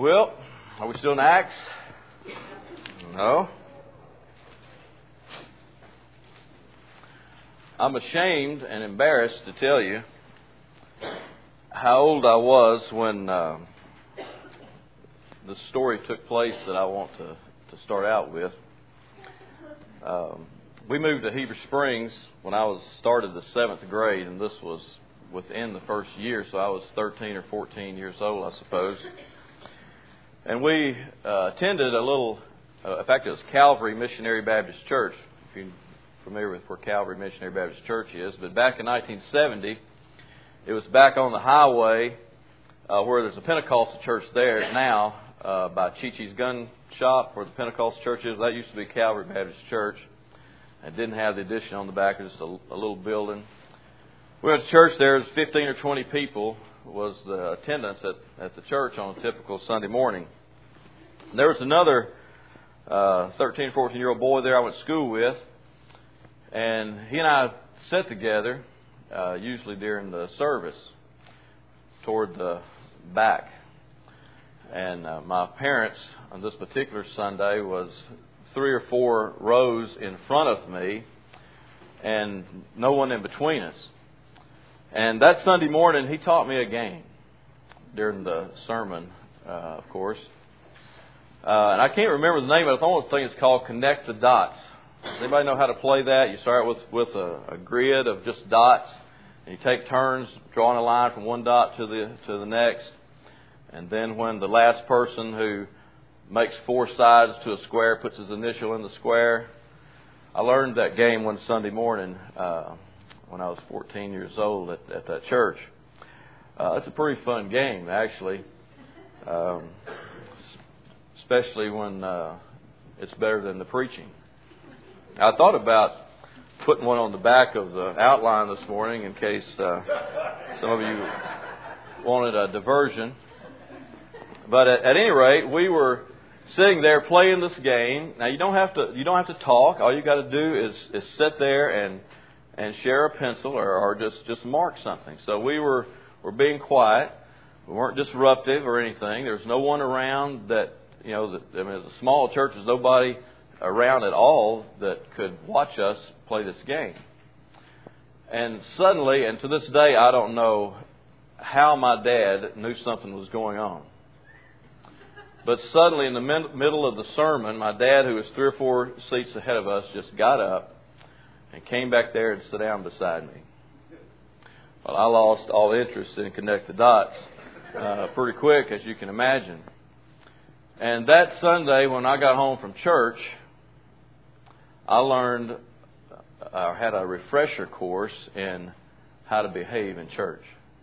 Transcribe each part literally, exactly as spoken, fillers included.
Well, are we still in Acts? No. I'm ashamed and embarrassed to tell you how old I was when uh, the story took place that I want to, to start out with. Um, we moved to Heber Springs when I was started the seventh grade, and this was within the first year, so I was thirteen or fourteen years old, I suppose. And we uh, attended a little, uh, in fact, it was Calvary Missionary Baptist Church, if you're familiar with where Calvary Missionary Baptist Church is. But back in nineteen seventy, it was back on the highway uh, where there's a Pentecostal church there now uh, by Chi-Chi's Gun Shop, where the Pentecostal church is. That used to be Calvary Baptist Church. It didn't have the addition on the back, it was just a, a little building. We went to church there. There was fifteen or twenty people was the attendance at, at the church on a typical Sunday morning. There was another uh, thirteen, fourteen-year-old boy there I went to school with, and he and I sat together, uh, usually during the service, toward the back. And uh, my parents, on this particular Sunday, was three or four rows in front of me, and no one in between us. And that Sunday morning, he taught me a game during the sermon, uh, of course. Uh, and I can't remember the name of it. I almost think it's called Connect the Dots. Does anybody know how to play that? You start with, with a, a grid of just dots, and you take turns drawing a line from one dot to the to the next. And then when the last person who makes four sides to a square puts his initial in the square. I learned that game one Sunday morning uh, when I was fourteen years old at, at that church. Uh, it's a pretty fun game, actually, um, especially when uh, it's better than the preaching. I thought about putting one on the back of the outline this morning in case uh, some of you wanted a diversion. But at, at any rate, we were sitting there playing this game. Now you don't have to you don't have to talk. All you got to do is, is sit there and and share a pencil or, or just, just mark something. So we were were being quiet. We weren't disruptive or anything. There was no one around that you know. That, I mean, it's a small church. There's nobody around at all that could watch us play this game. And suddenly, and to this day, I don't know how my dad knew something was going on. But suddenly, in the mid- middle of the sermon, my dad, who was three or four seats ahead of us, just got up and came back there and sat down beside me. Well, I lost all interest in Connect the Dots uh, pretty quick, as you can imagine. And that Sunday, when I got home from church, I learned, I uh, had a refresher course in how to behave in church.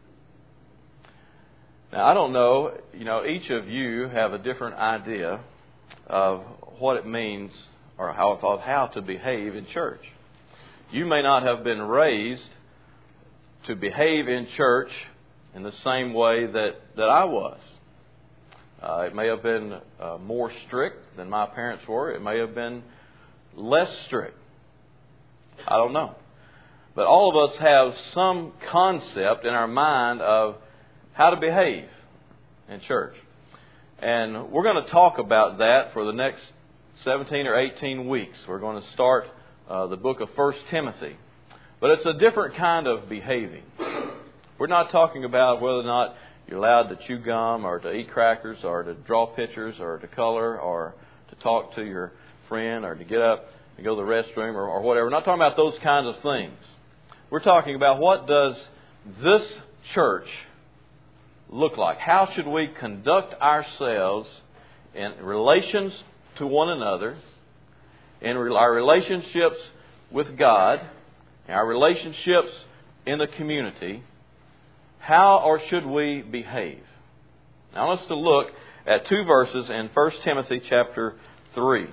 Now, I don't know, you know, each of you have a different idea of what it means or how, of how to behave in church. You may not have been raised to behave in church in the same way that, that I was. Uh, it may have been uh, more strict than my parents were. It may have been less strict. I don't know. But all of us have some concept in our mind of how to behave in church. And we're going to talk about that for the next seventeen or eighteen weeks. We're going to start uh, the book of First Timothy. But it's a different kind of behaving. We're not talking about whether or not you're allowed to chew gum or to eat crackers or to draw pictures or to color or to talk to your friend or to get up and go to the restroom or, or whatever. We're not talking about those kinds of things. We're talking about what does this church look like? How should we conduct ourselves in relations to one another, in our relationships with God, in our relationships in the community? How or should we behave? Now let's to look at two verses in First Timothy chapter three.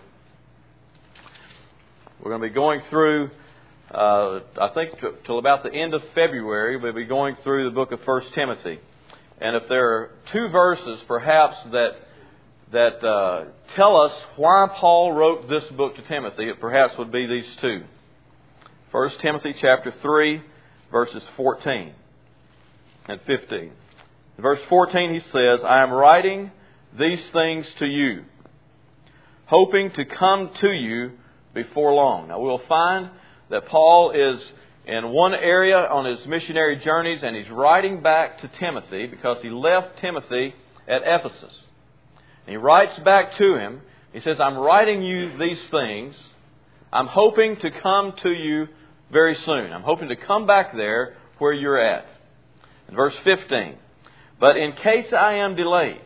We're going to be going through, uh, I think, till about the end of February, we'll be going through the book of First Timothy. And if there are two verses, perhaps, that that uh, tell us why Paul wrote this book to Timothy, it perhaps would be these two. First Timothy chapter three, verses fourteen and fifteen. In verse fourteen, he says, I am writing these things to you, hoping to come to you before long. Now we'll find that Paul is in one area on his missionary journeys, and he's writing back to Timothy because he left Timothy at Ephesus. And he writes back to him. He says, I'm writing you these things. I'm hoping to come to you very soon. I'm hoping to come back there where you're at. In verse fifteen, but in case I am delayed,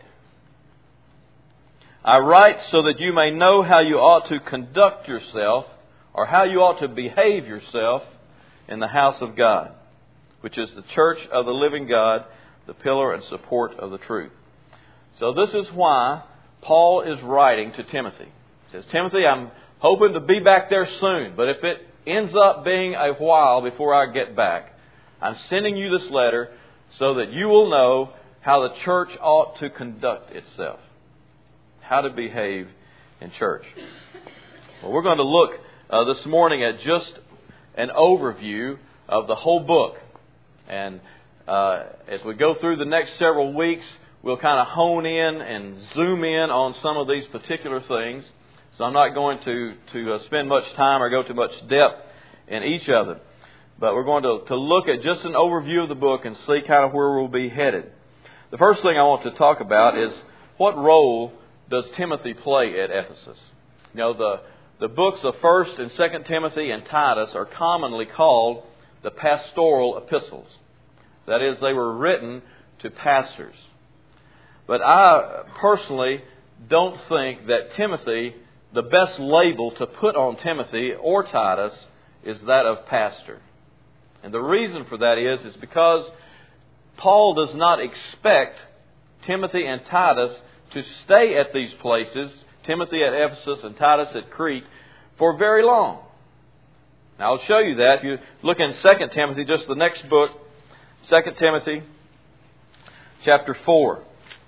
I write so that you may know how you ought to conduct yourself, or how you ought to behave yourself in the house of God, which is the church of the living God, the pillar and support of the truth. So this is why Paul is writing to Timothy. He says, Timothy, I'm hoping to be back there soon, but if it ends up being a while before I get back, I'm sending you this letter so that you will know how the church ought to conduct itself, how to behave in church. Well, we're going to look uh, this morning at just an overview of the whole book. And uh, as we go through the next several weeks, we'll kind of hone in and zoom in on some of these particular things. So I'm not going to, to uh, spend much time or go to much depth in each of them. But we're going to, to look at just an overview of the book and see kind of where we'll be headed. The first thing I want to talk about is what role does Timothy play at Ephesus? You know, the, the books of First and Second Timothy and Titus are commonly called the pastoral epistles. That is, they were written to pastors. But I personally don't think that Timothy, the best label to put on Timothy or Titus is that of pastor. And the reason for that is, is because Paul does not expect Timothy and Titus to stay at these places, Timothy at Ephesus and Titus at Crete, for very long. Now I'll show you that. If you look in Second Timothy, just the next book, Second Timothy chapter four.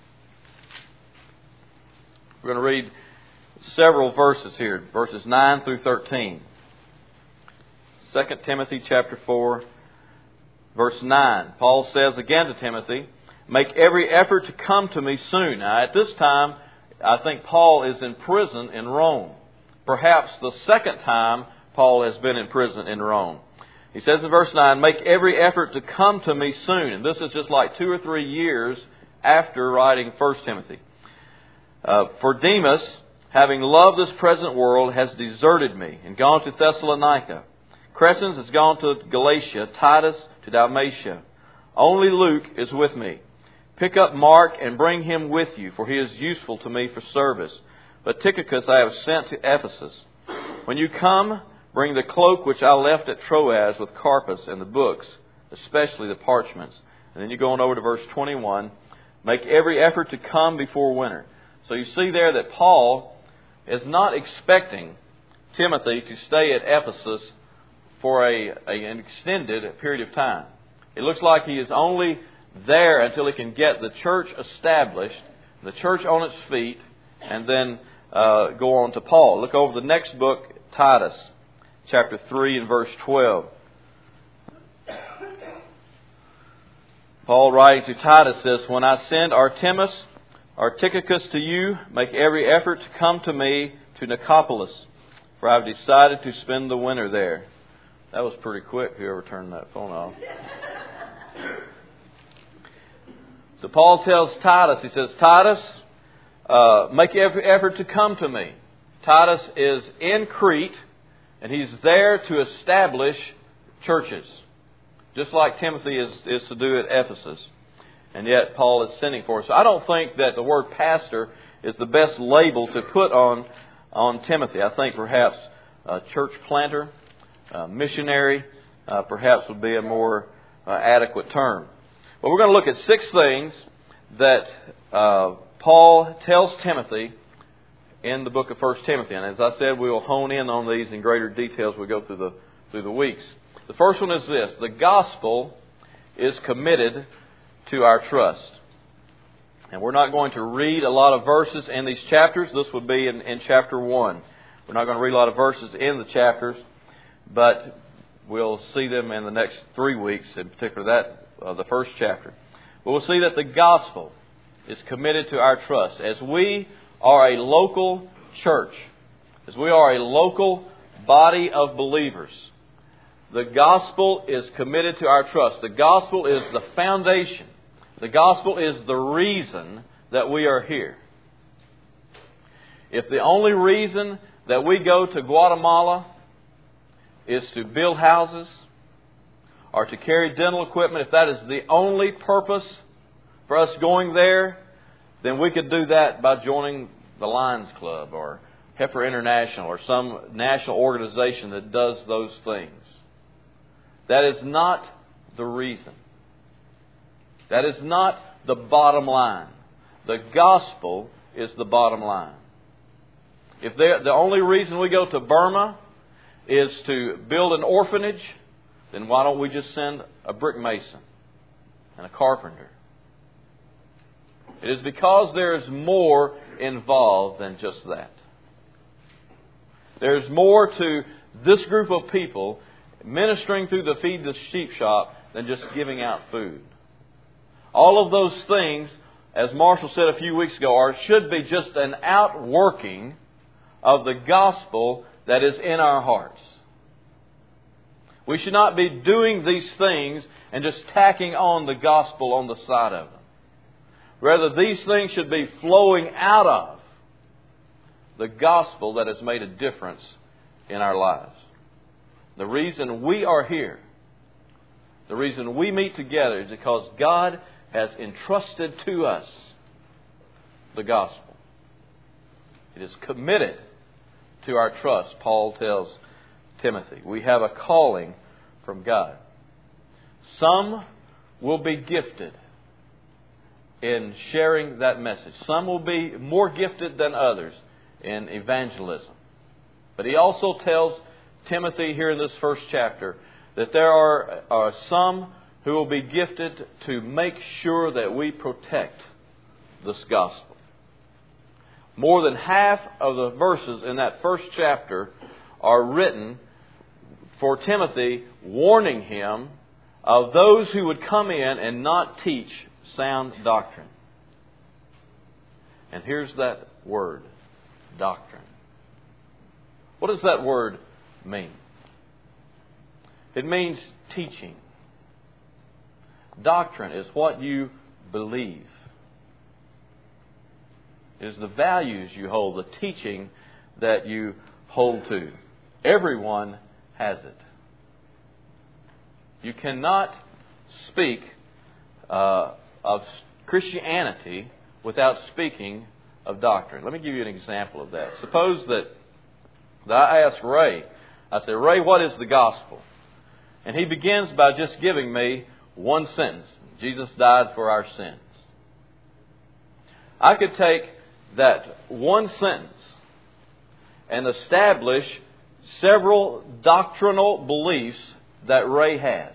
We're going to read several verses here, verses nine through thirteen. Second Timothy chapter four, verse nine. Paul says again to Timothy, make every effort to come to me soon. Now, at this time, I think Paul is in prison in Rome. Perhaps the second time Paul has been in prison in Rome. He says in verse nine, make every effort to come to me soon. And this is just like two or three years after writing First Timothy. Uh, for Demas, having loved this present world, has deserted me and gone to Thessalonica. Crescens has gone to Galatia, Titus to Dalmatia. Only Luke is with me. Pick up Mark and bring him with you, for he is useful to me for service. But Tychicus I have sent to Ephesus. When you come, bring the cloak which I left at Troas with Carpus and the books, especially the parchments. And then you go on over to verse twenty-one. Make every effort to come before winter. So you see there that Paul is not expecting Timothy to stay at Ephesus for a, a, an extended period of time. It looks like he is only there until he can get the church established, the church on its feet, and then uh, go on to Paul. Look over the next book, Titus, chapter three and verse twelve. Paul writing to Titus says, when I send Artemas or Tychicus to you, make every effort to come to me to Nicopolis, for I have decided to spend the winter there. That was pretty quick, whoever turned that phone off. So Paul tells Titus, he says, Titus, uh, make every effort to come to me. Titus is in Crete, and he's there to establish churches, just like Timothy is, is to do at Ephesus. And yet Paul is sending for us. So I don't think that the word pastor is the best label to put on, on Timothy. I think perhaps a church planter, a missionary, uh, perhaps would be a more uh, adequate term. But we're going to look at six things that uh, Paul tells Timothy in the book of First Timothy. And as I said, we will hone in on these in greater detail as we go through the, through the weeks. The first one is this. The gospel is committed to our trust. And we're not going to read a lot of verses in these chapters. This would be in, in chapter one. We're not going to read a lot of verses in the chapters, but we'll see them in the next three weeks, in particular that uh, the first chapter. But we'll see that the gospel is committed to our trust. As we are a local church, as we are a local body of believers, the gospel is committed to our trust. The gospel is the foundation. The gospel is the reason that we are here. If the only reason that we go to Guatemala is to build houses or to carry dental equipment, if that is the only purpose for us going there, then we could do that by joining the Lions Club or Heifer International or some national organization that does those things. That is not the reason. That is not the bottom line. The gospel is the bottom line. If the only reason we go to Burma is to build an orphanage, then why don't we just send a brick mason and a carpenter? It is because there is more involved than just that. There's more to this group of people ministering through the Feed the Sheep shop than just giving out food. All of those things, as Marshall said a few weeks ago, are should be just an outworking of the gospel that is in our hearts. We should not be doing these things and just tacking on the gospel on the side of them. Rather, these things should be flowing out of the gospel that has made a difference in our lives. The reason we are here, the reason we meet together is because God has entrusted to us the gospel. It is committed to our trust, Paul tells Timothy. We have a calling from God. Some will be gifted in sharing that message. Some will be more gifted than others in evangelism. But he also tells Timothy here in this first chapter that there are, are some who will be gifted to make sure that we protect this gospel. More than half of the verses in that first chapter are written for Timothy, warning him of those who would come in and not teach sound doctrine. And here's that word, doctrine. What does that word mean? It means teaching. Doctrine is what you believe. It is the values you hold, the teaching that you hold to. Everyone has it. You cannot speak uh, of Christianity without speaking of doctrine. Let me give you an example of that. Suppose that, that I ask Ray, I say, Ray, what is the gospel? And he begins by just giving me one sentence. Jesus died for our sins. I could take that one sentence and establish several doctrinal beliefs that Ray has.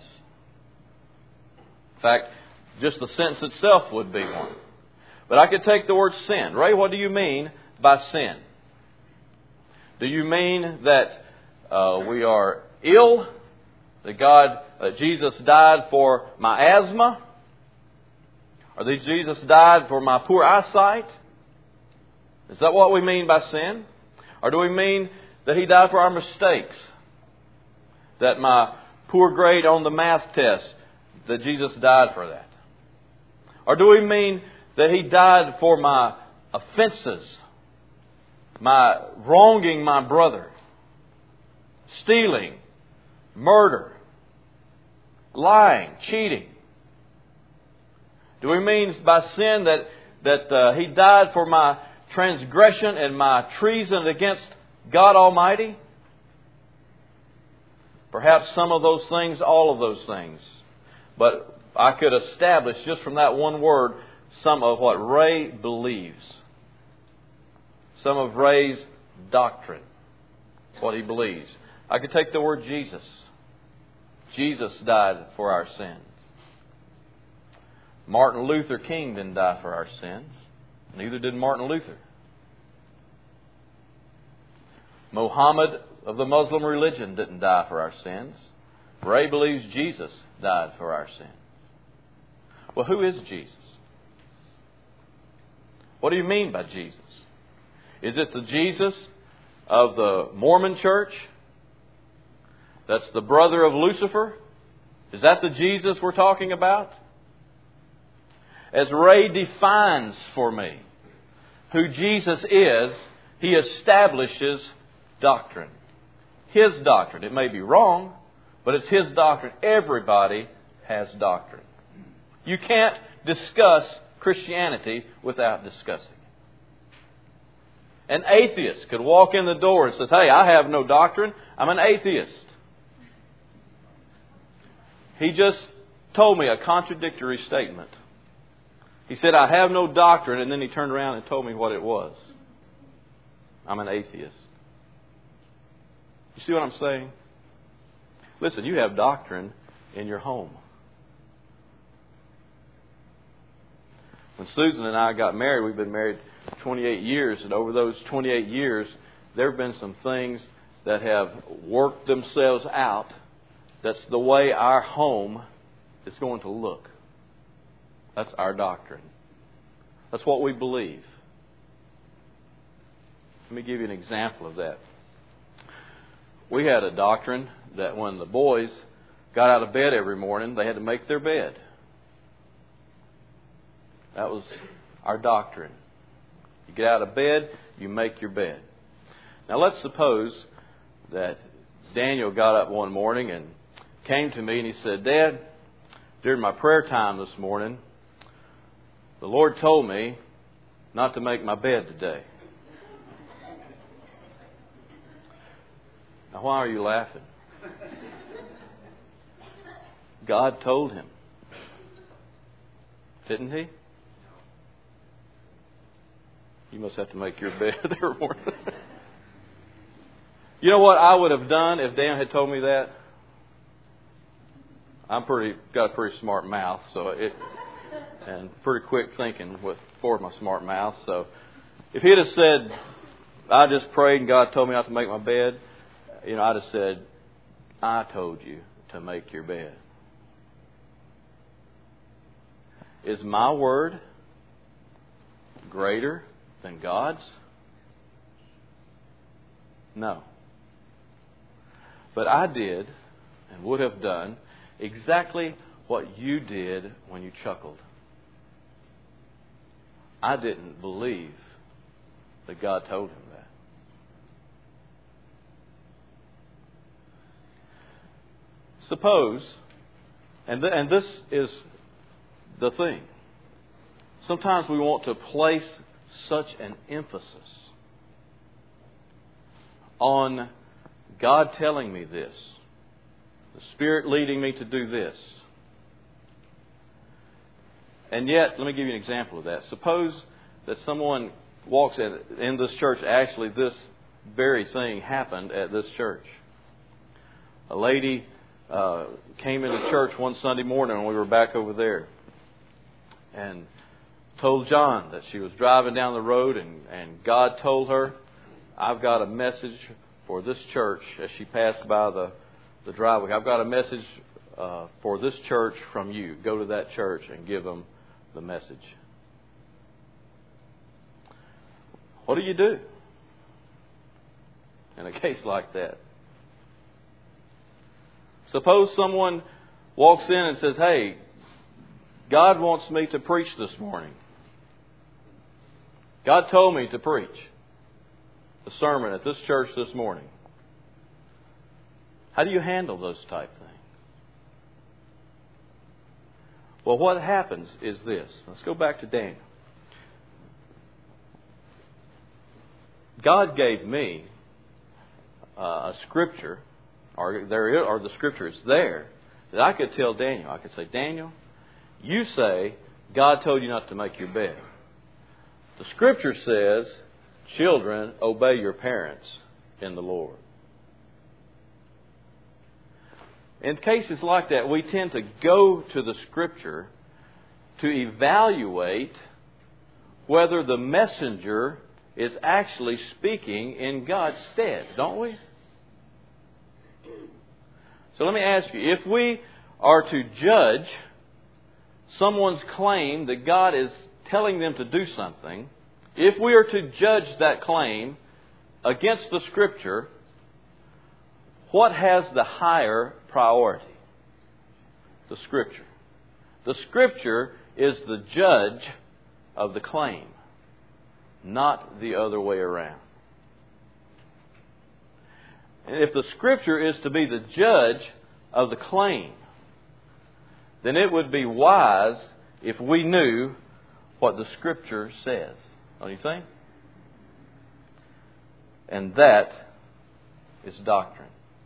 In fact, just the sentence itself would be one. But I could take the word sin. Ray, what do you mean by sin? Do you mean that uh, we are ill? That God, uh, Jesus died for my asthma? Or that Jesus died for my poor eyesight? Is that what we mean by sin? Or do we mean that He died for our mistakes? That my poor grade on the math test, that Jesus died for that? Or do we mean that He died for my offenses? My wronging my brother? Stealing? Murder? Lying? Cheating? Do we mean by sin that, that uh, He died for my transgression and my treason against God Almighty? Perhaps some of those things, all of those things. But I could establish just from that one word some of what Ray believes. Some of Ray's doctrine. What he believes. I could take the word Jesus. Jesus died for our sins. Martin Luther King didn't die for our sins. Neither did Martin Luther. Muhammad of the Muslim religion didn't die for our sins. Ray believes Jesus died for our sins. Well, who is Jesus? What do you mean by Jesus? Is it the Jesus of the Mormon church? That's the brother of Lucifer? Is that the Jesus we're talking about? As Ray defines for me who Jesus is, he establishes doctrine. His doctrine. It may be wrong, but it's His doctrine. Everybody has doctrine. You can't discuss Christianity without discussing it. An atheist could walk in the door and says, "Hey, I have no doctrine. I'm an atheist." He just told me a contradictory statement. He said, "I have no doctrine," and then he turned around and told me what it was. I'm an atheist. You see what I'm saying? Listen, you have doctrine in your home. When Susan and I got married, we've been married twenty-eight years, and over those twenty-eight years, there have been some things that have worked themselves out. That's the way our home is going to look. That's our doctrine. That's what we believe. Let me give you an example of that. We had a doctrine that when the boys got out of bed every morning, they had to make their bed. That was our doctrine. You get out of bed, you make your bed. Now let's suppose that Daniel got up one morning and came to me and he said, "Dad, during my prayer time this morning, the Lord told me not to make my bed today." Now, why are you laughing? God told him. Didn't He? You must have to make your bed every morning. You know what I would have done if Dan had told me that? I'm pretty got a pretty smart mouth, so it and pretty quick thinking with for my smart mouth. So if he'd have said, "I just prayed and God told me not to make my bed," you know, I'd have said, "I told you to make your bed." Is my word greater than God's? No. But I did and would have done exactly what you did when you chuckled. I didn't believe that God told him that. Suppose, and, th- and this is the thing, sometimes we want to place such an emphasis on God telling me this, the Spirit leading me to do this. And yet, let me give you an example of that. Suppose that someone walks in, in this church, actually this very thing happened at this church. A lady uh, came into church one Sunday morning when we were back over there and told John that she was driving down the road and, and God told her, "I've got a message for this church," as she passed by the, the driveway. "I've got a message uh, for this church from you. Go to that church and give them the message." What do you do in a case like that? Suppose someone walks in and says, "Hey, God wants me to preach this morning. God told me to preach the sermon at this church this morning." How do you handle those type things? Well, what happens is this. Let's go back to Daniel. God gave me uh, a scripture, or there, or the scripture is there, that I could tell Daniel. I could say, "Daniel, you say God told you not to make your bed. The scripture says, children, obey your parents in the Lord." In cases like that, we tend to go to the scripture to evaluate whether the messenger is actually speaking in God's stead, don't we? So let me ask you, if we are to judge someone's claim that God is telling them to do something, if we are to judge that claim against the Scripture, what has the higher priority? The Scripture. The Scripture is the judge of the claim, not the other way around. And if the Scripture is to be the judge of the claim, then it would be wise if we knew what the Scripture says. Don't you think? And that is doctrine.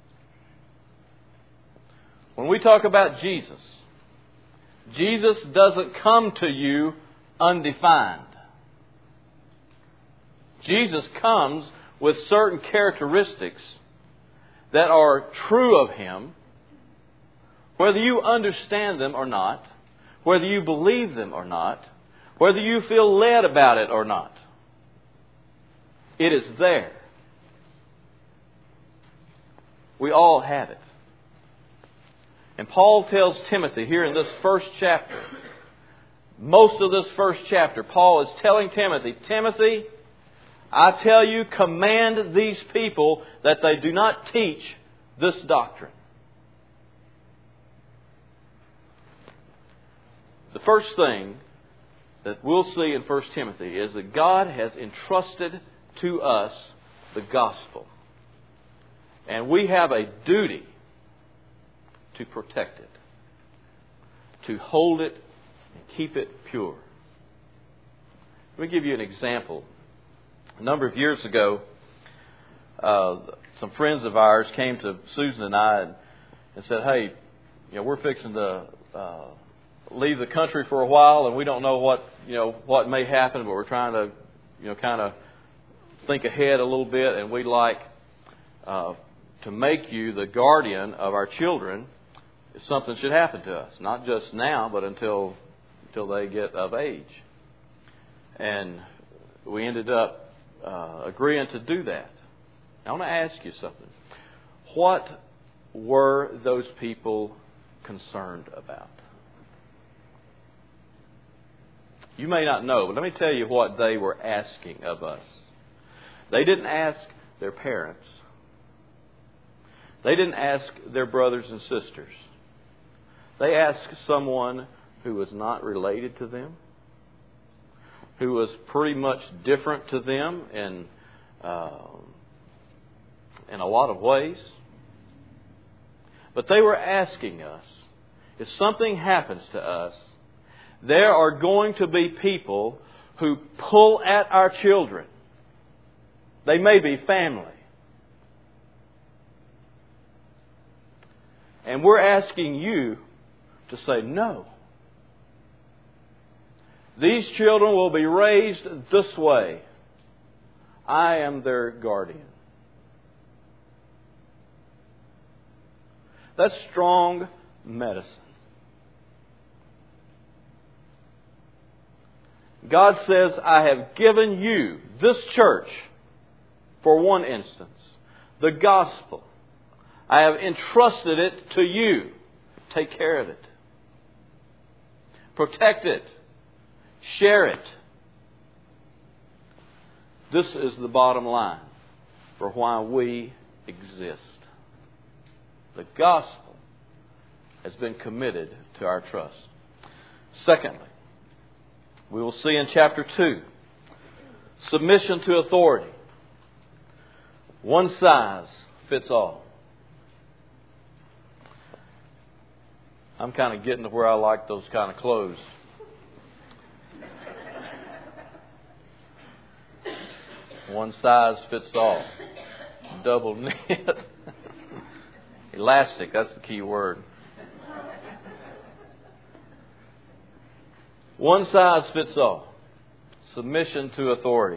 When we talk about Jesus, Jesus doesn't come to you undefined. Jesus comes with certain characteristics that are true of Him, whether you understand them or not, whether you believe them or not, whether you feel led about it or not. It is there. We all have it. And Paul tells Timothy here in this first chapter, most of this first chapter, Paul is telling Timothy, Timothy, I tell you, command these people that they do not teach this doctrine. The first thing that we'll see in First Timothy is that God has entrusted to us the gospel. And we have a duty to protect it, to hold it and keep it pure. Let me give you an example. A number of years ago, uh, some friends of ours came to Susan and I and, and said, hey, you know, we're fixing to uh, leave the country for a while, and we don't know what, you know, what may happen, but we're trying to, you know, kind of think ahead a little bit, and we'd like uh, to make you the guardian of our children if something should happen to us. Not just now, but until until they get of age. And we ended up uh, agreeing to do that. I want to ask you something. What were those people concerned about? You may not know, but let me tell you what they were asking of us. They didn't ask their parents. They didn't ask their brothers and sisters. They asked someone who was not related to them, who was pretty much different to them in, uh, in a lot of ways. But they were asking us, if something happens to us, there are going to be people who pull at our children. They may be family. And we're asking you to say no. These children will be raised this way. I am their guardian. That's strong medicine. God says, I have given you, this church, for one instance, the gospel. I have entrusted it to you. Take care of it. Protect it. Share it. This is the bottom line for why we exist. The gospel has been committed to our trust. Secondly, we will see in chapter two, submission to authority. One size fits all. I'm kind of getting to where I like those kind of clothes. One size fits all. Double knit. Elastic, that's the key word. One size fits all. Submission to authority.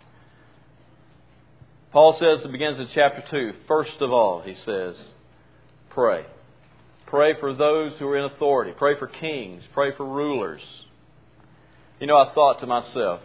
Paul says, it begins in chapter two. First of all, he says, pray. Pray for those who are in authority. Pray for kings. Pray for rulers. You know, I thought to myself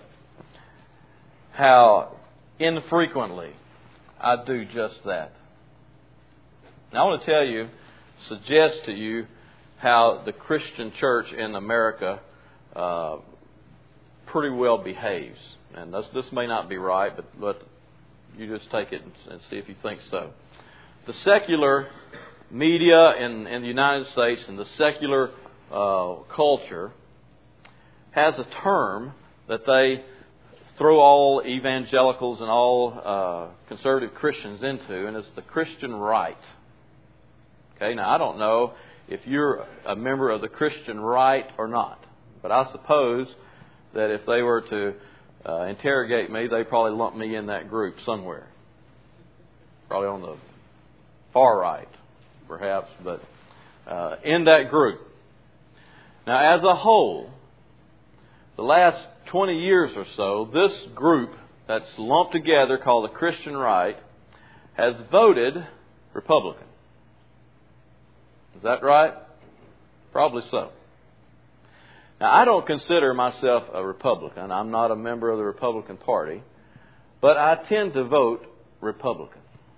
how infrequently I do just that. Now, I want to tell you, suggest to you how the Christian church in America uh, pretty well behaves. And this, this may not be right, but, but you just take it and, and see if you think so. The secular media in, in the United States and the secular uh, culture has a term that they throw all evangelicals and all uh, conservative Christians into, and it's the Christian right. Okay, now I don't know if you're a member of the Christian right or not, but I suppose that if they were to uh, interrogate me, they'd probably lump me in that group somewhere. Probably on the far right, perhaps, but uh, in that group. Now, as a whole, the last twenty years or so, this group that's lumped together called the Christian right has voted Republican. Is that right? Probably so. Now, I don't consider myself a Republican. I'm not a member of the Republican Party, but I tend to vote Republican.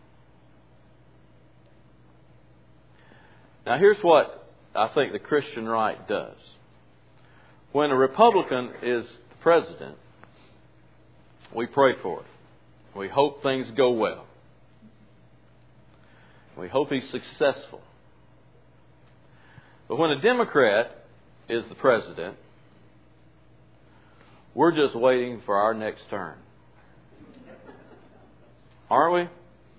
Now, here's what I think the Christian right does. When a Republican is the president, we pray for it. We hope things go well. We hope he's successful. But when a Democrat is the president, we're just waiting for our next turn. Aren't we?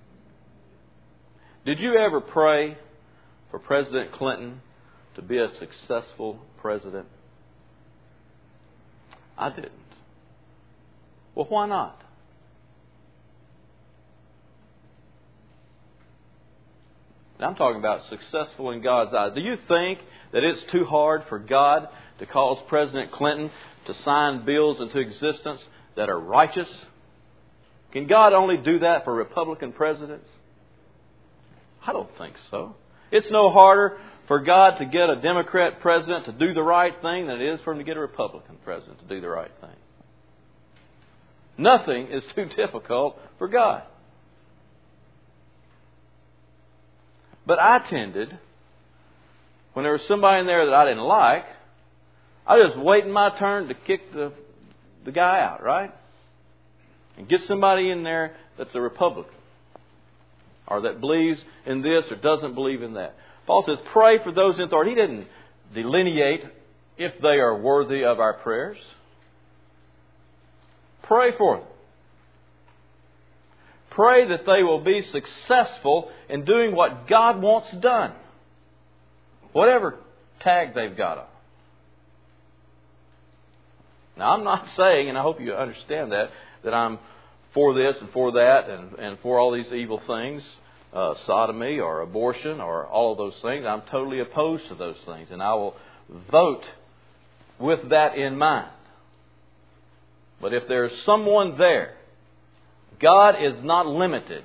Did you ever pray for President Clinton to be a successful president? I didn't. Well, why not? Now, I'm talking about successful in God's eyes. Do you think that it's too hard for God to cause President Clinton to sign bills into existence that are righteous? Can God only do that for Republican presidents? I don't think so. It's no harder for God to get a Democrat president to do the right thing than it is for him to get a Republican president to do the right thing. Nothing is too difficult for God. But I tended, when there was somebody in there that I didn't like, I was just waiting my turn to kick the, the guy out, right? And get somebody in there that's a Republican, or that believes in this or doesn't believe in that. Paul says, pray for those in authority. He didn't delineate if they are worthy of our prayers. Pray for them. Pray that they will be successful in doing what God wants done. Whatever tag they've got on. Now, I'm not saying, and I hope you understand that, that I'm for this and for that and, and for all these evil things, uh, sodomy or abortion or all of those things. I'm totally opposed to those things, and I will vote with that in mind. But if there's someone there, God is not limited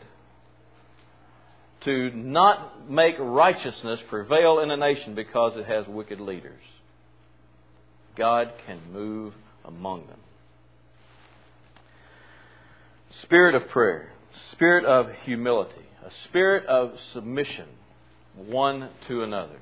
to not make righteousness prevail in a nation because it has wicked leaders. God can move among them. Spirit of prayer, spirit of humility, a spirit of submission one to another.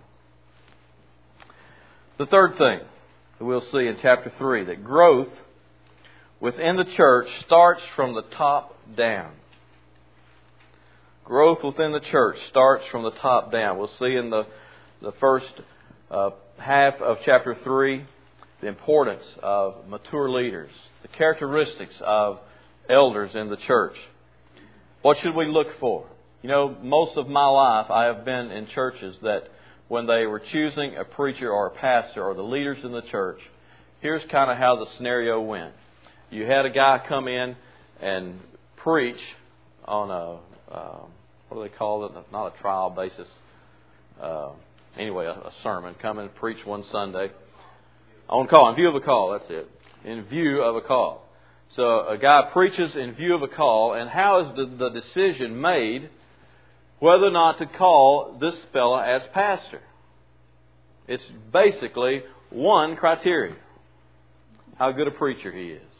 The third thing that we'll see in chapter three, that growth within the church starts from the top down. Growth within the church starts from the top down. We'll see in the, the first uh, half of chapter three the importance of mature leaders, the characteristics of elders in the church. What should we look for? You know, most of my life I have been in churches that when they were choosing a preacher or a pastor or the leaders in the church, here's kind of how the scenario went. You had a guy come in and preach on a, uh, what do they call it? Not a trial basis. Uh, anyway, a, a sermon. Come in and preach one Sunday. On call, in view of a call, that's it. In view of a call. So a guy preaches in view of a call, and how is the, the decision made whether or not to call this fella as pastor? It's basically one criteria. How good a preacher he is.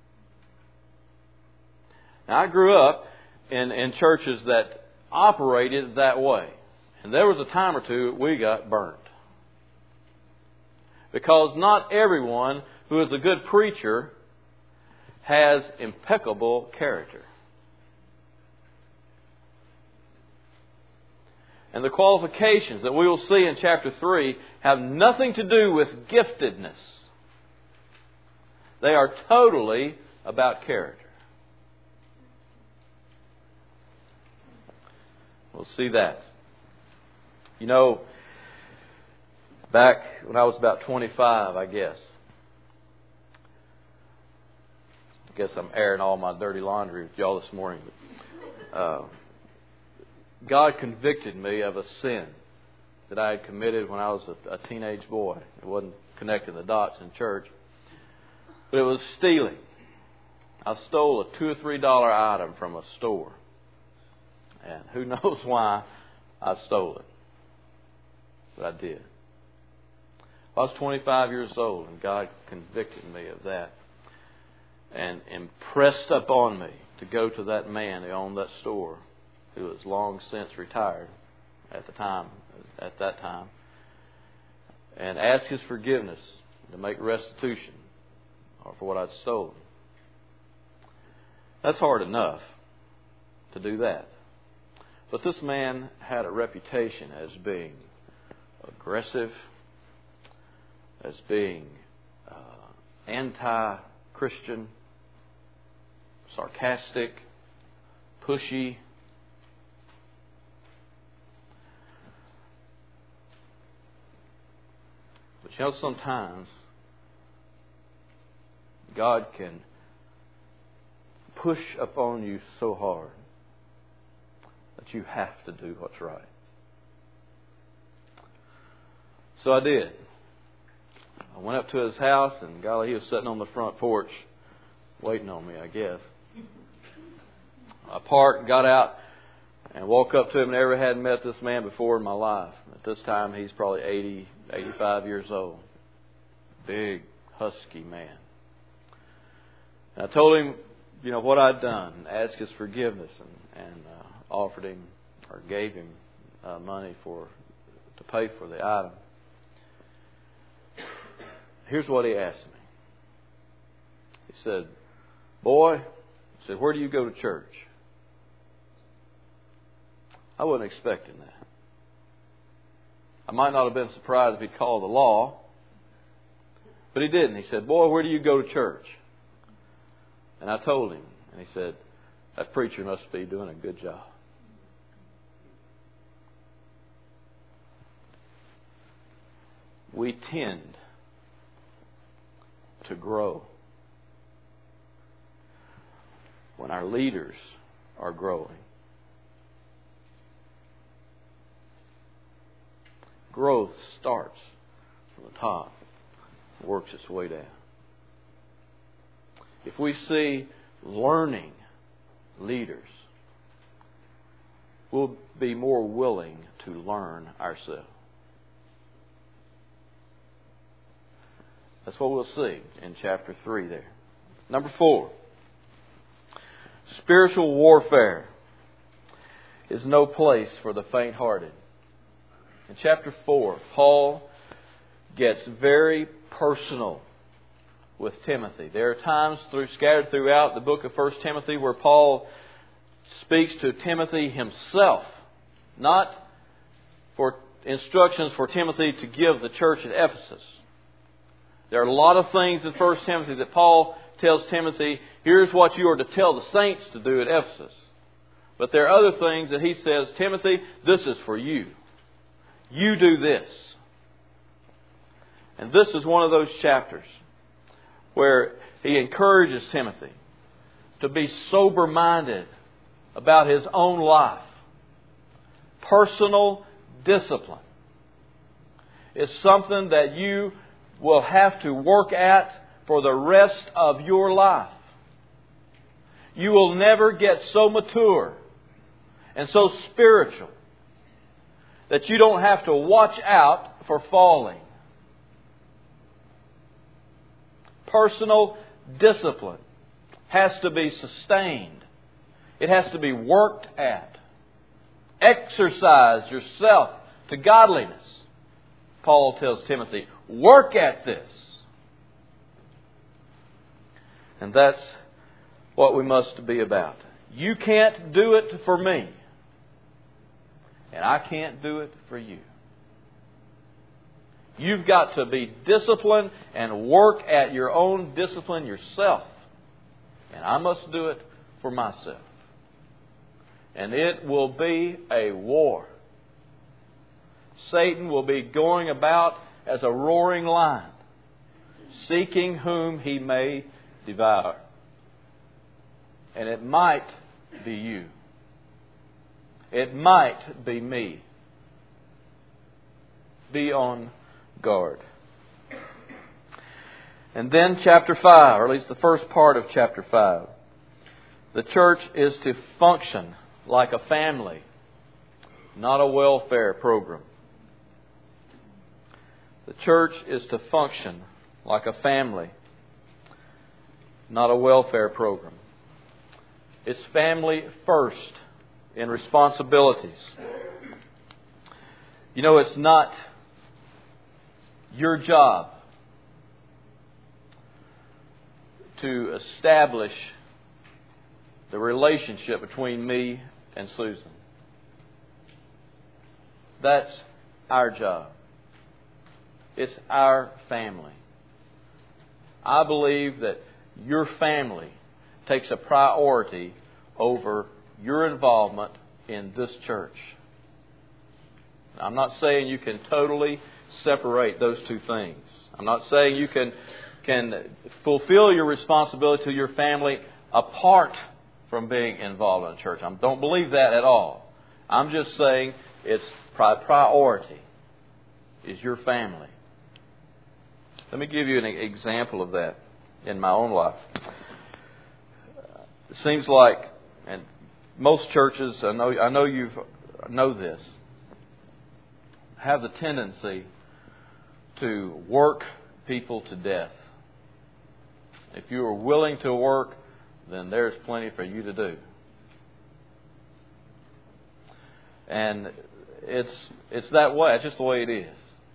Now, I grew up in, in churches that operated that way. And there was a time or two we got burned. Because not everyone who is a good preacher has impeccable character. And the qualifications that we will see in chapter three have nothing to do with giftedness. They are totally about character. We'll see that. You know, back when I was about twenty-five, I guess. I guess I'm airing all my dirty laundry with y'all this morning. But, uh, God convicted me of a sin that I had committed when I was a, a teenage boy. It wasn't connecting the dots in church. But it was stealing. I stole a two or three dollar item from a store. And who knows why I stole it. But I did. I was twenty-five years old and God convicted me of that. And impressed upon me to go to that man who owned that store, who was long since retired at the time, at that time, and ask his forgiveness to make restitution for what I'd stolen. That's hard enough to do that. But this man had a reputation as being aggressive, as being uh, anti-Christian, sarcastic, pushy. But you know, sometimes God can push upon you so hard that you have to do what's right. So I did. I went up to his house, and golly, he was sitting on the front porch waiting on me, I guess. I parked, got out, and walked up to him. Never had met this man before in my life. At this time, he's probably eighty, eighty-five years old. Big, husky man. And I told him, you know, what I'd done, asked his forgiveness, and, and uh, offered him or gave him uh, money for to pay for the item. Here's what he asked me. He said, "Boy," he said, "where do you go to church?" I wasn't expecting that. I might not have been surprised if he'd called the law, but he didn't. He said, "Boy, where do you go to church?" And I told him, and he said, "That preacher must be doing a good job." We tend to grow when our leaders are growing. Growth starts from the top, works its way down. If we see learning leaders, we'll be more willing to learn ourselves. That's what we'll see in chapter three there. Number four. Spiritual warfare is no place for the faint-hearted. In chapter four, Paul gets very personal with Timothy. There are times through scattered throughout the book of First Timothy where Paul speaks to Timothy himself, not for instructions for Timothy to give the church at Ephesus. There are a lot of things in First Timothy that Paul tells Timothy, here's what you are to tell the saints to do at Ephesus. But there are other things that he says, Timothy, this is for you. You do this. And this is one of those chapters where he encourages Timothy to be sober-minded about his own life. Personal discipline is something that you will have to work at for the rest of your life. You will never get so mature and so spiritual that you don't have to watch out for falling. Personal discipline has to be sustained. It has to be worked at. Exercise yourself to godliness. Paul tells Timothy, work at this. And that's what we must be about. You can't do it for me. And I can't do it for you. You've got to be disciplined and work at your own discipline yourself. And I must do it for myself. And it will be a war. Satan will be going about as a roaring lion, seeking whom he may devour. And it might be you. It might be me. Be on guard. And then chapter five, or at least the first part of chapter five. The church is to function like a family, not a welfare program. The church is to function like a family, not a welfare program. It's family first in responsibilities. You know, it's not your job to establish the relationship between me and Susan. That's our job. It's our family. I believe that your family takes a priority over your involvement in this church. I'm not saying you can totally separate those two things. I'm not saying you can can fulfill your responsibility to your family apart from being involved in the church. I don't believe that at all. I'm just saying its priority is your family. Let me give you an example of that in my own life. It seems like, and most churches, I know, I know you know this, have the tendency to work people to death. If you are willing to work, then there's plenty for you to do. And it's it's that way. It's just the way it is.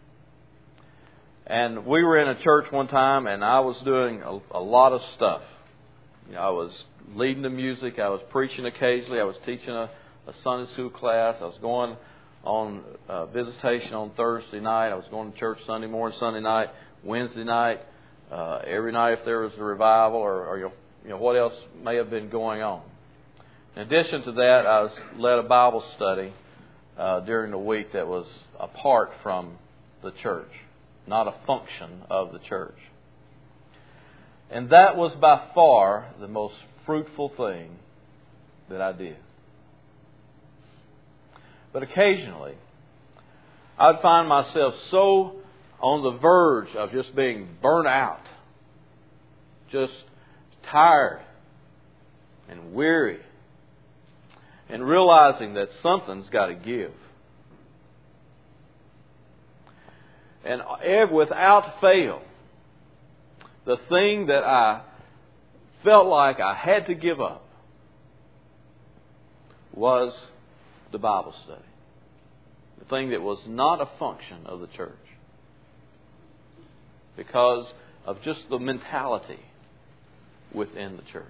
And we were in a church one time, and I was doing a, a lot of stuff. You know, I was leading the music. I was preaching occasionally. I was teaching a, a Sunday school class. I was going on uh, visitation on Thursday night. I was going to church Sunday morning, Sunday night, Wednesday night, uh, every night if there was a revival or, or you know, you know what else may have been going on. In addition to that, I was led a Bible study uh, during the week that was apart from the church, not a function of the church. And that was by far the most fruitful thing that I did. But occasionally, I'd find myself so on the verge of just being burnt out, just tired and weary, and realizing that something's got to give. And without fail, the thing that I felt like I had to give up was the Bible study. The thing that was not a function of the church. Because of just the mentality within the church.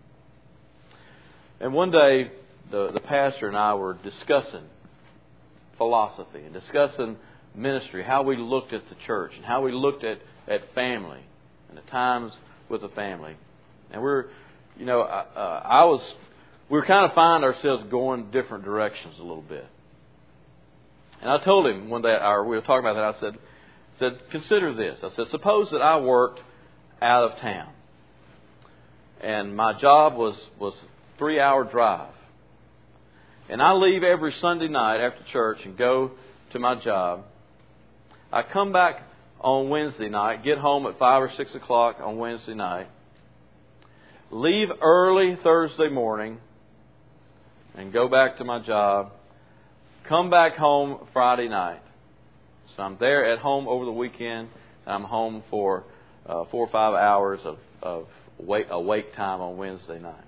And one day, the, the pastor and I were discussing philosophy and discussing ministry, how we looked at the church and how we looked at, at family and the times with the family. And we're, you know, uh, I was, we were kind of finding ourselves going different directions a little bit. And I told him one day, or we were talking about that, I said, said, consider this. I said, suppose that I worked out of town. And my job was, was a three-hour drive. And I leave every Sunday night after church and go to my job. I come back on Wednesday night, get home at five or six o'clock on Wednesday night, leave early Thursday morning, and go back to my job, come back home Friday night. So I'm there at home over the weekend, and I'm home for uh, four or five hours of, of wake, awake time on Wednesday night.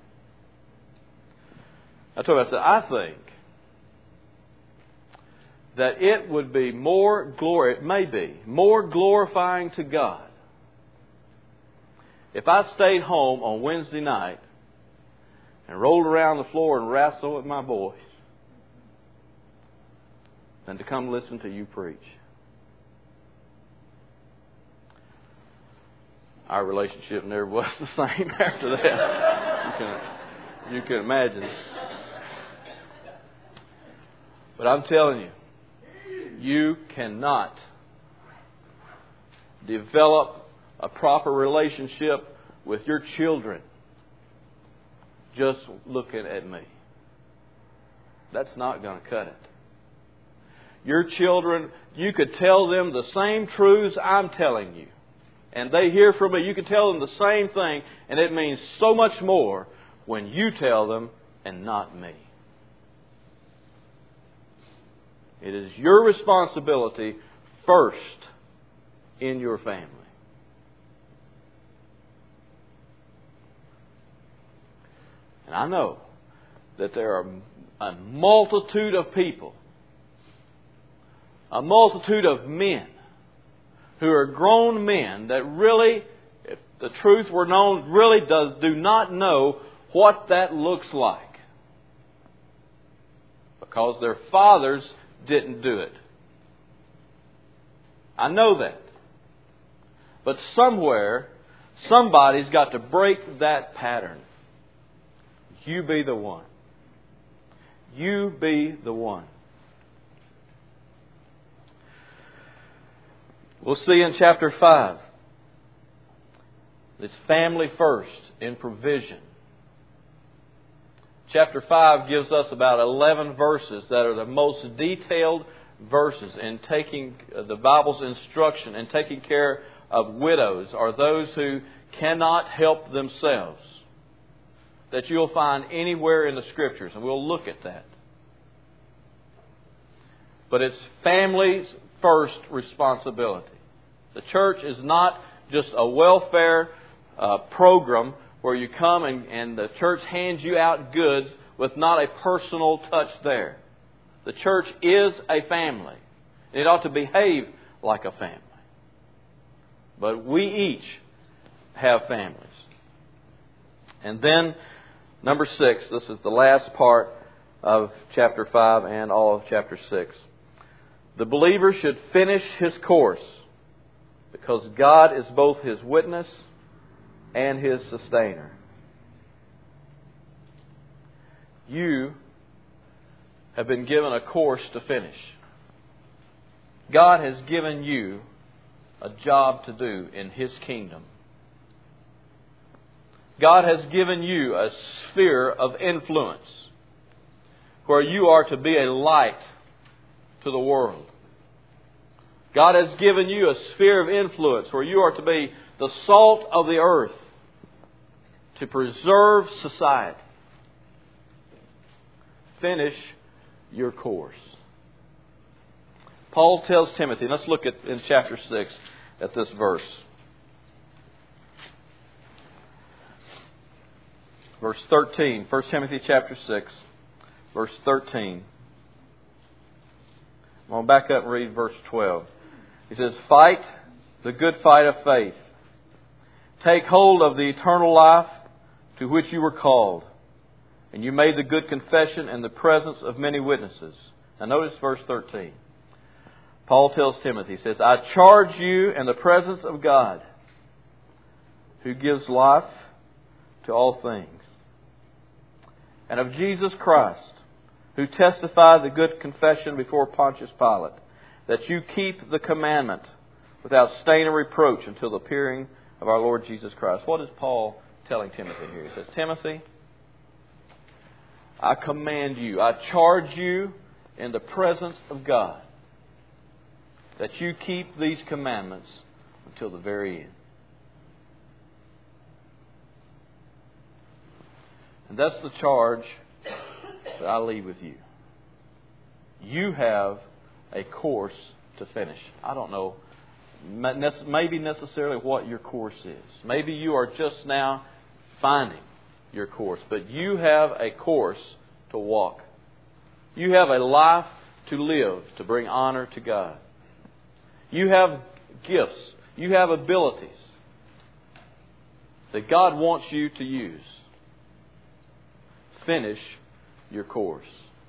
I told him, I said, I think that it would be more glory, it may be, more glorifying to God if I stayed home on Wednesday night and rolled around the floor and wrestled with my boys than to come listen to you preach. Our relationship never was the same after that. You can, you can imagine. But I'm telling you, you cannot develop a proper relationship with your children just looking at me. That's not going to cut it. Your children, you could tell them the same truths I'm telling you, and they hear from me. You can tell them the same thing, and it means so much more when you tell them and not me. It is your responsibility first in your family. And I know that there are a multitude of people, a multitude of men who are grown men that really, if the truth were known, really does, do not know what that looks like. Because their fathers didn't do it. I know that. But somewhere, somebody's got to break that pattern. You be the one. You be the one. We'll see in chapter five. It's family first in provision. Chapter five gives us about eleven verses that are the most detailed verses in taking the Bible's instruction and taking care of widows or those who cannot help themselves, that you'll find anywhere in the Scriptures. And we'll look at that. But it's family's first responsibility. The church is not just a welfare uh, program where you come and, and the church hands you out goods with not a personal touch there. The church is a family. It ought to behave like a family. But we each have families. And then, number six, this is the last part of chapter five and all of chapter six. The believer should finish his course because God is both his witness and his sustainer. You have been given a course to finish. God has given you a job to do in His kingdom. God has given you a sphere of influence where you are to be a light to the world. God has given you a sphere of influence where you are to be the salt of the earth to preserve society. Finish your course. Paul tells Timothy, let's look at in chapter six at this verse. Verse thirteen, First Timothy chapter six, verse thirteen. I'm going to back up and read verse twelve. He says, "Fight the good fight of faith. Take hold of the eternal life to which you were called, and you made the good confession in the presence of many witnesses." Now notice verse thirteen. Paul tells Timothy, he says, "I charge you in the presence of God, who gives life to all things, and of Jesus Christ, who testified the good confession before Pontius Pilate, that you keep the commandment without stain or reproach until the appearing of our Lord Jesus Christ." What is Paul telling Timothy here? He says, Timothy, I command you, I charge you in the presence of God that you keep these commandments until the very end. And that's the charge that I leave with you. You have a course to finish. I don't know maybe necessarily what your course is. Maybe you are just now finding your course. But you have a course to walk. You have a life to live to bring honor to God. You have gifts. You have abilities. that God wants you to use. Finish your course.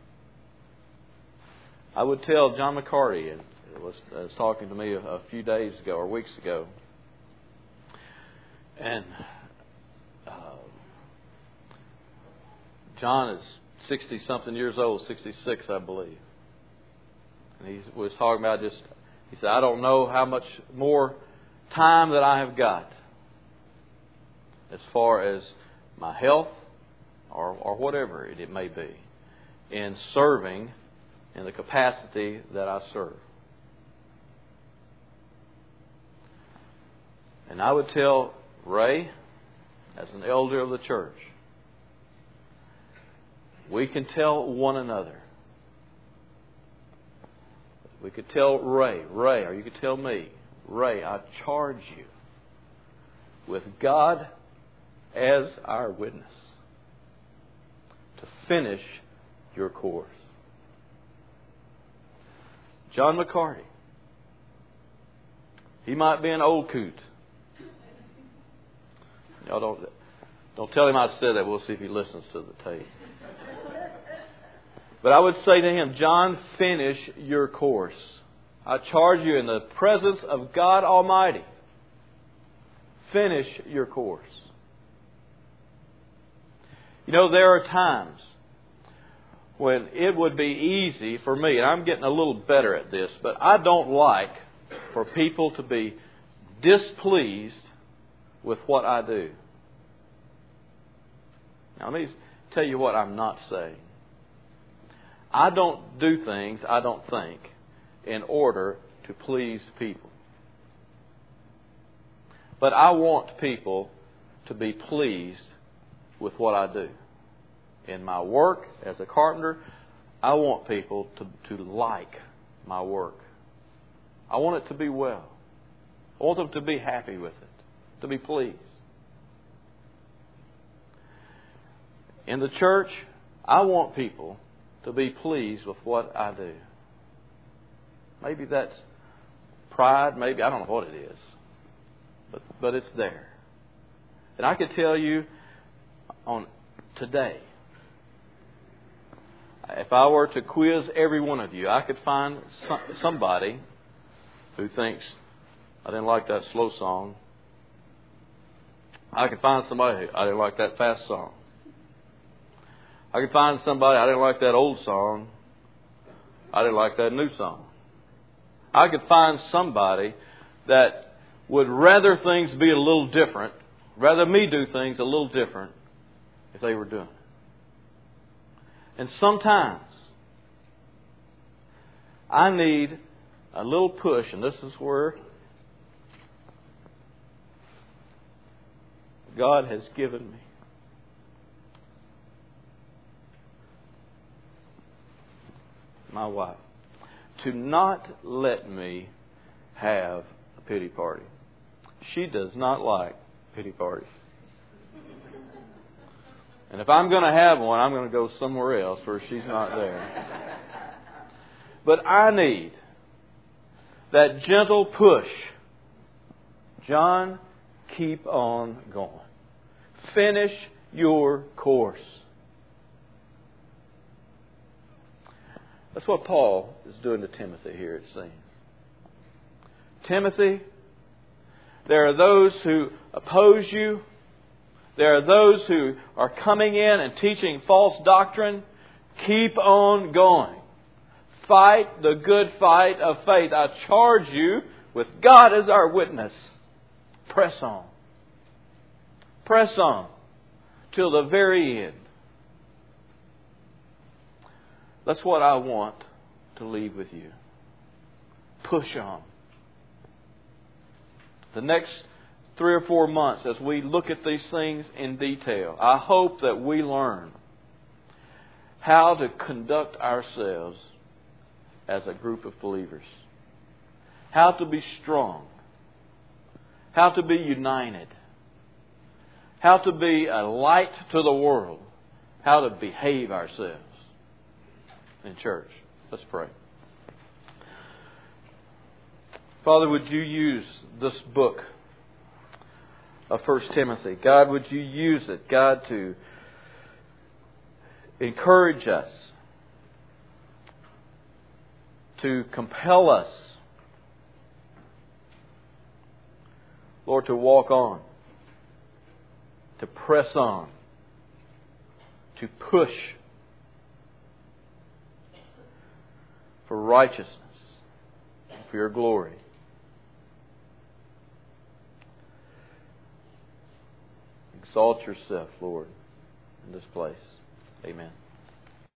I would tell John McCarty, and was, was talking to me a, a few days ago or weeks ago, and uh, John is sixty-something years old, sixty-six, I believe. And he was talking about just, he said, I don't know how much more time that I have got as far as my health or, or whatever it, it may be in serving in the capacity that I serve. And I would tell Ray, as an elder of the church, we can tell one another. We could tell Ray, Ray, or you could tell me, Ray, I charge you with God as our witness to finish your course. John McCarty, he might be an old coot. Y'all don't, don't tell him I said that. We'll see if he listens to the tape. But I would say to him, John, finish your course. I charge you in the presence of God Almighty. Finish your course. You know, there are times when it would be easy for me, and I'm getting a little better at this, but I don't like for people to be displeased with what I do. Now, let me tell you what I'm not saying. I don't do things, I don't think, in order to please people. But I want people to be pleased with what I do. In my work as a carpenter, I want people to, to like my work. I want it to be well. I want them to be happy with it, to be pleased. In the church, I want people to be pleased with what I do. Maybe that's pride, maybe, I don't know what it is. But, but it's there. And I could tell you on today, if I were to quiz every one of you, I could find some, somebody who thinks, I didn't like that slow song. I could find somebody who, I didn't like that fast song. I could find somebody, I didn't like that old song. I didn't like that new song. I could find somebody that would rather things be a little different, rather me do things a little different if they were doing it. And sometimes I need a little push, and this is where God has given me my wife to not let me have a pity party. She does not like pity parties. And if I'm going to have one, I'm going to go somewhere else where she's not there. But I need that gentle push. John, keep on going. Finish your course. That's what Paul is doing to Timothy here, it seems. Timothy, there are those who oppose you. There are those who are coming in and teaching false doctrine. Keep on going. Fight the good fight of faith. I charge you with God as our witness. Press on. Press on till the very end. That's what I want to leave with you. Push on. The next three or four months, as we look at these things in detail, I hope that we learn how to conduct ourselves as a group of believers. How to be strong. How to be united. How to be a light to the world. How to behave ourselves in church. Let's pray. Father, would you use this book of First Timothy. God, would you use it, God, to encourage us, to compel us, Lord, to walk on, to press on, to push for righteousness, for your glory. Exalt yourself, Lord, in this place. Amen.